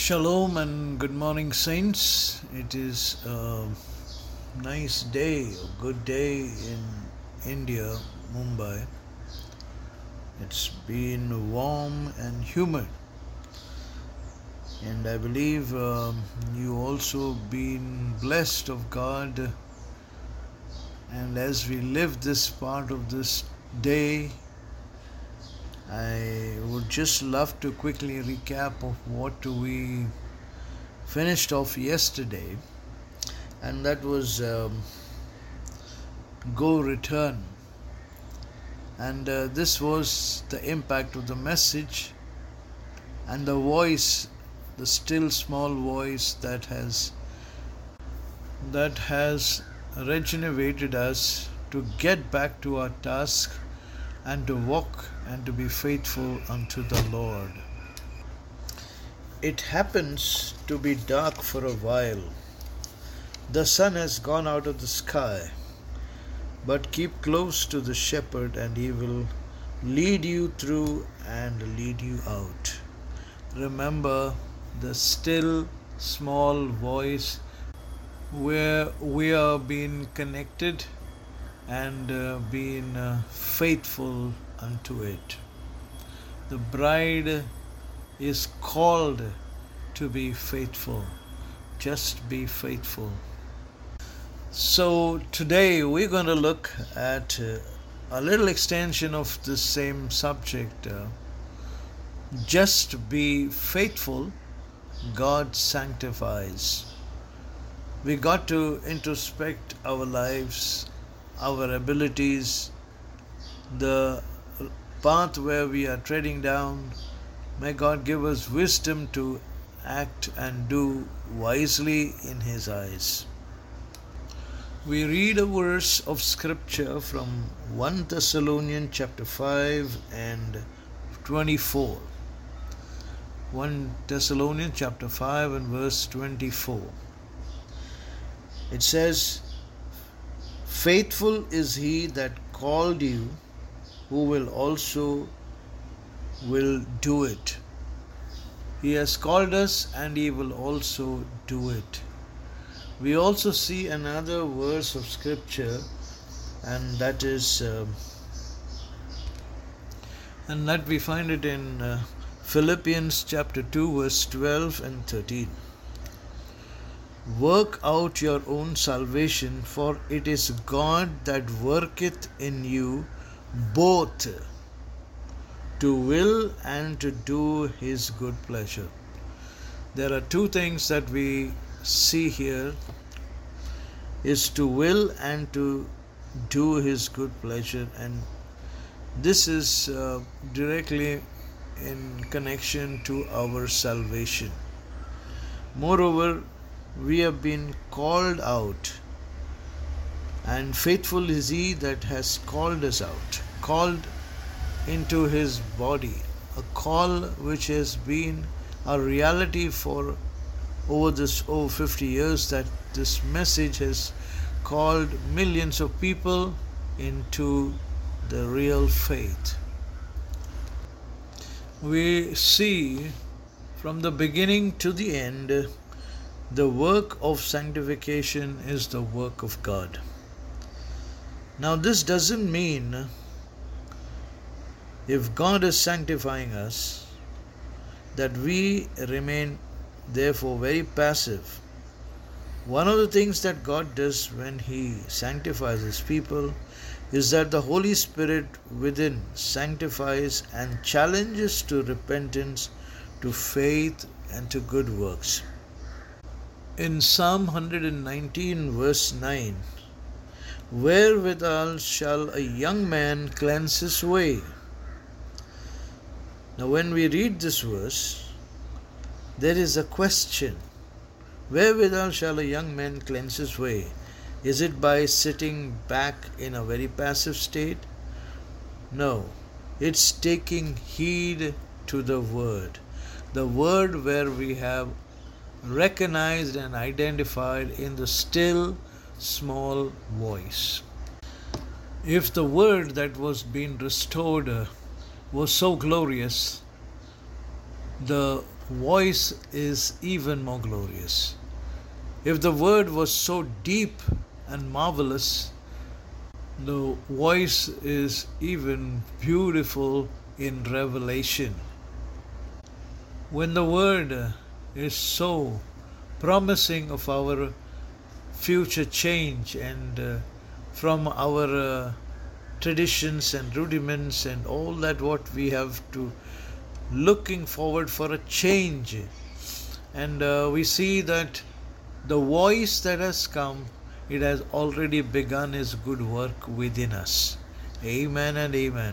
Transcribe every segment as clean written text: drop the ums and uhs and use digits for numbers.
Shalom and good morning, saints. It is a nice day, a good day in India, Mumbai. It's been warm and humid, and I believe you also been blessed of God. And as we live this part of this day, I would just love to quickly recap of what we finished off yesterday, and that was go return. And this was the impact of the message and the voice, the still small voice that has regenerated us to get back to our task and to walk and to be faithful unto the Lord. It happens to be dark for a while. The sun has gone out of the sky, but keep close to the shepherd and he will lead you through and lead you out. Remember the still small voice where we are being connected and being faithful unto it. The bride is called to be faithful. Just be faithful. So today we're going to look at a little extension of the same subject. Just be faithful, God sanctifies. We got to introspect our lives, our abilities, the path where we are treading down. May God give us wisdom to act and do wisely in His eyes. We read a verse of scripture from 1 Thessalonians chapter 5 and 24. 1 Thessalonians chapter 5 and verse 24. It says, "Faithful is he that called you, who will also will do it." He has called us and he will also do it. We also see another verse of scripture, and that is and that we find it in Philippians chapter 2 verse 12 and 13. "Work out your own salvation, for it is God that worketh in you both to will and to do His good pleasure." There are two things that we see here, is to will and to do His good pleasure, and this is directly in connection to our salvation. Moreover, we have been called out, and faithful is He that has called us out, called into His body, a call which has been a reality for over 50 years, that this message has called millions of people into the real faith. We see from the beginning to the end, the work of sanctification is the work of God. Now, this doesn't mean if God is sanctifying us that we remain therefore very passive. One of the things that God does when He sanctifies His people is that the Holy Spirit within sanctifies and challenges to repentance, to faith, and to good works. In Psalm 119 verse 9, "Wherewithal shall a young man cleanse his way?" Now when we read this verse, there is a question. Wherewithal shall a young man cleanse his way? Is it by sitting back in a very passive state? No. It's taking heed to the Word. The Word where we have recognized and identified in the still small voice. If the Word that was being restored was so glorious, the voice is even more glorious. If the word was so deep and marvelous, the voice is even beautiful in revelation. When the word is so promising of our future change and from our traditions and rudiments and all that what we have to looking forward for a change, and we see that the voice that has come, it has already begun his good work within us. Amen and amen.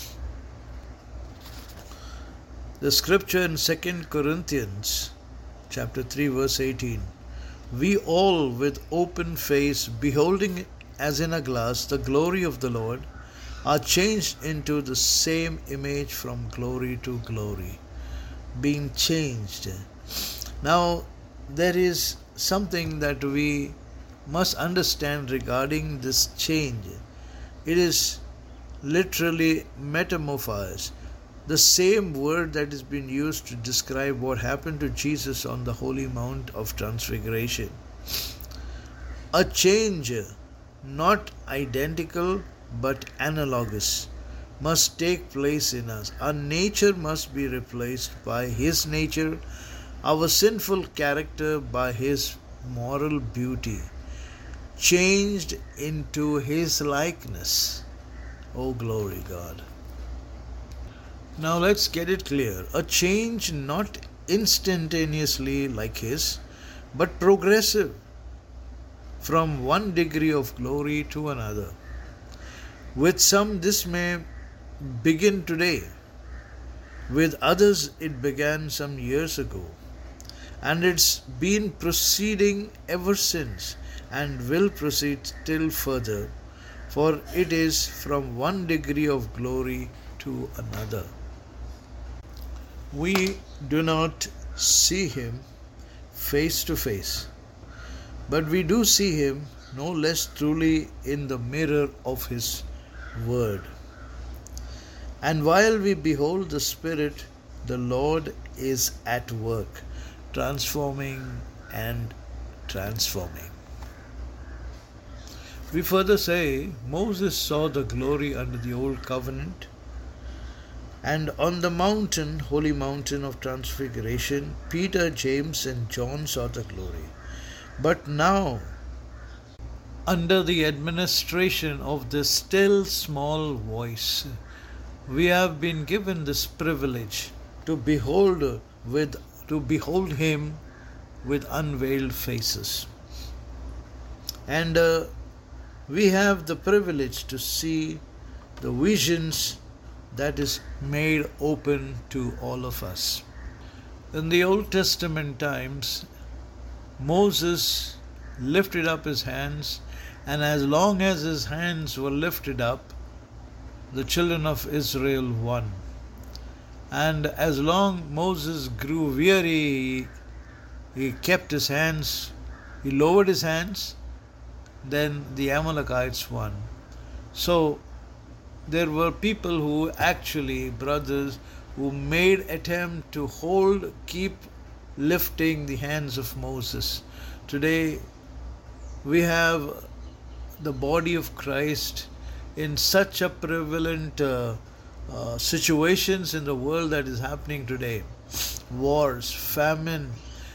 The scripture in 2 Corinthians chapter 3 verse 18, we all with open face beholding as in a glass the glory of the Lord are changed into the same image from glory to glory. Being changed. Now there is something that we must understand regarding this change. It is literally metamorphosis, the same word that is being used to describe what happened to Jesus on the Holy Mount of Transfiguration. A change, not identical but analogous, must take place in us. Our nature must be replaced by His nature, our sinful character by His moral beauty, changed into His likeness. Oh, glory God. Now let's get it clear. A change not instantaneously like His, but progressive, from one degree of glory to another. With some this may begin today, with others it began some years ago, and it's been proceeding ever since and will proceed still further, for it is from one degree of glory to another. We do not see Him face to face, but we do see Him no less truly in the mirror of His Word. And while we behold the Spirit, the Lord is at work, transforming and transforming. We further say Moses saw the glory under the old covenant, and on the mountain, holy mountain of transfiguration, Peter, James, and John saw the glory. But now, under the administration of this still small voice, we have been given this privilege to behold Him with unveiled faces. And we have the privilege to see the visions that is made open to all of us. In the Old Testament times, Moses lifted up his hands, and as long as his hands were lifted up, the children of Israel won. And as long Moses grew weary, he kept his hands, he lowered his hands, then the Amalekites won. So there were people who actually, brothers, who made attempt to keep lifting the hands of Moses. Today we have the body of Christ in such a prevalent situations in the world that is happening today. Wars, famine,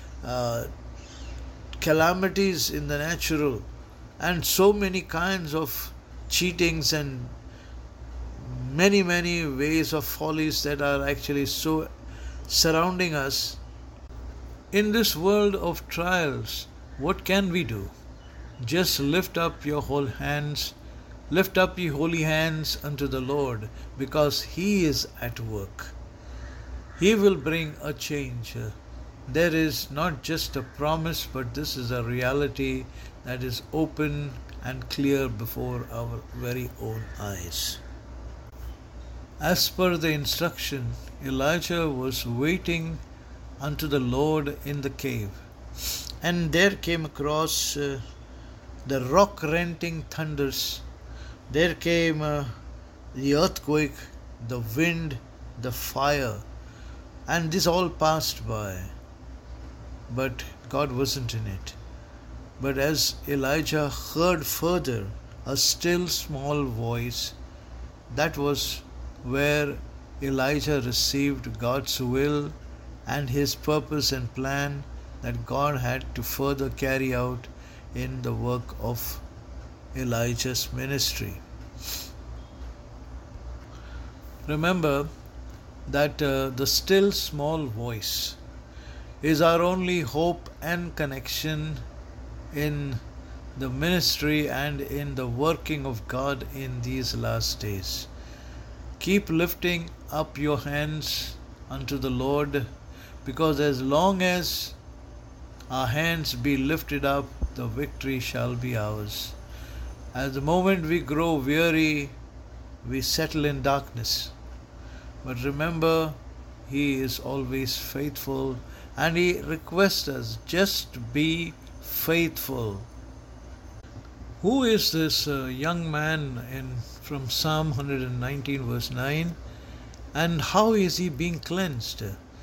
calamities in the natural, and so many kinds of cheatings and many ways of follies that are actually so surrounding us. In this world of trials, what can we do? Just lift up your whole hands, lift up your holy hands unto the Lord, because He is at work. He will bring a change. There is not just a promise, but this is a reality that is open and clear before our very own eyes. As per the instruction, Elijah was waiting unto the Lord in the cave, and there came across the rock-rending thunders. There came the earthquake, the wind, the fire. And this all passed by, but God wasn't in it. But as Elijah heard further a still small voice, that was where Elijah received God's will and his purpose and plan that God had to further carry out in the work of Elijah's ministry. Remember that the still small voice is our only hope and connection in the ministry and in the working of God in these last days. Keep lifting up your hands unto the Lord, because as long as our hands be lifted up, the victory shall be ours. At the moment we grow weary, we settle in darkness. But remember, He is always faithful, and He requests us just be faithful. Who is this young man from Psalm 119 verse 9, and how is he being cleansed?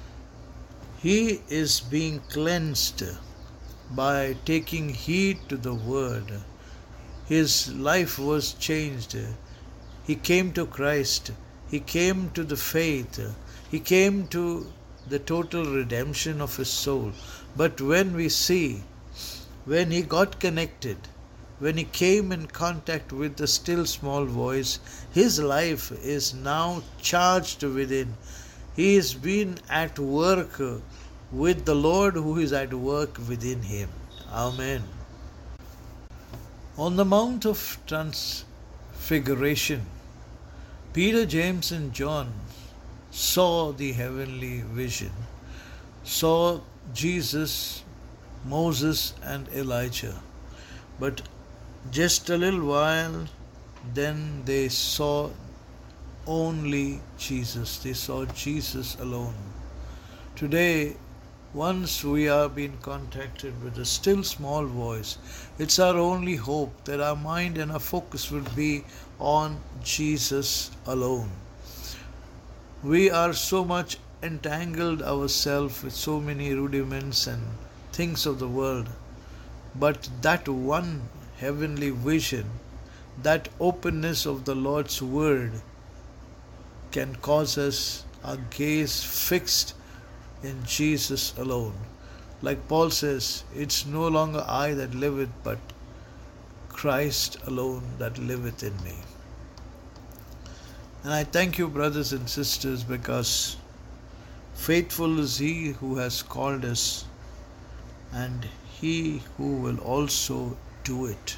He is being cleansed by taking heed to the word. His life was changed. He came to Christ. He came to the faith. He came to the total redemption of his soul. But when we see, when he got connected, when he came in contact with the still small voice, his life is now charged within. He has been at work with the Lord who is at work within him. Amen. On the Mount of Transfiguration, Peter, James, and John saw the heavenly vision, saw Jesus, Moses, and Elijah. But just a little while, then they saw only Jesus. They saw Jesus alone. Today, once we are being contacted with a still small voice, it's our only hope that our mind and our focus would be on Jesus alone. We are so much entangled ourselves with so many rudiments and things of the world, but that one heavenly vision, that openness of the Lord's word, can cause us our gaze fixed in Jesus alone. Like Paul says, it's no longer I that liveth, but Christ alone that liveth in me. And I thank you, brothers and sisters, because faithful is He who has called us, and He who will also do it.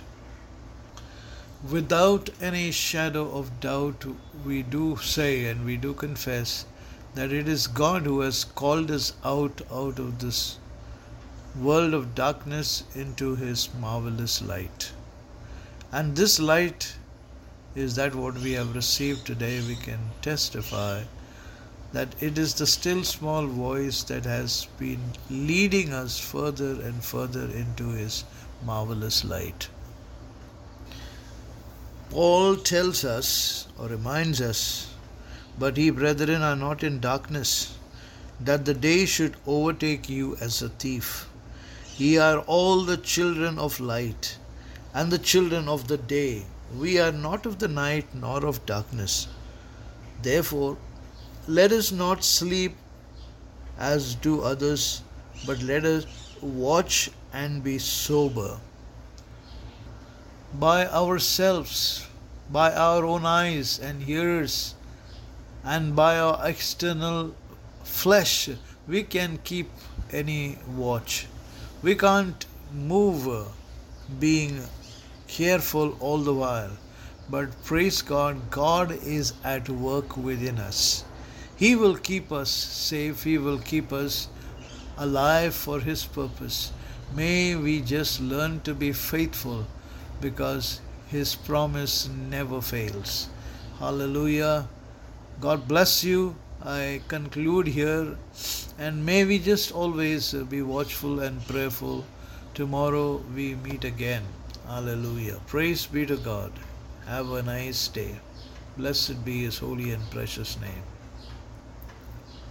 Without any shadow of doubt, we do say and we do confess that it is God who has called us out of this world of darkness into His marvelous light. And this light is that what we have received today. We can testify that it is the still small voice that has been leading us further and further into His marvelous light. Paul tells us or reminds us, "But ye, brethren, are not in darkness, that the day should overtake you as a thief. Ye are all the children of light, and the children of the day. We are not of the night nor of darkness. Therefore, let us not sleep as do others, but let us watch and be sober." By ourselves, by our own eyes and ears, and by our external flesh, we can keep any watch. We can't move being careful all the while. But praise God, God is at work within us. He will keep us safe. He will keep us alive for His purpose. May we just learn to be faithful, because His promise never fails. Hallelujah. God bless you. I conclude here, and may we just always be watchful and prayerful. Tomorrow we meet again. Hallelujah. Praise be to God. Have a nice day. Blessed be His holy and precious name.